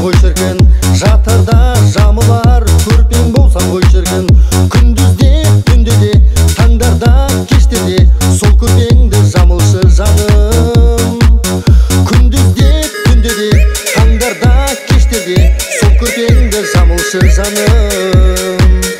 ғой шіркін, жатырда жамылар көрпең болсам ғой шіркін. Күндізде түнде де таңдарда кештерде сол көрпеңді жамылшы жаным. Күндізде түнде де таңдарда кештерде сол көрпеңді жамылшы жаным.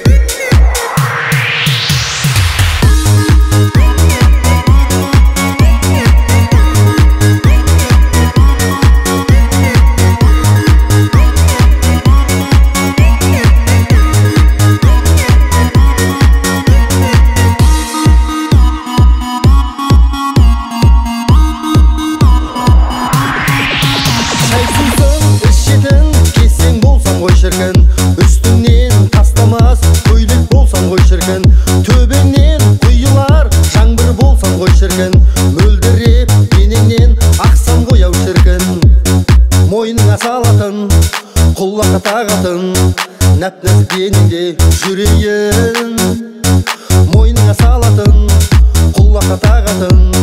Үстіңнен тастамас көйлек болсам ғой шіркін, төбеңнен құйылар жаңбыр болсам ғой шіркін. Мөлдіреп денеңнен ақсам ғой ау шіркін, мойныңа салатын құлаққа тағатын нәп-нәзік денеңде жүрейін. Мойныңа салатын құлаққа тағатын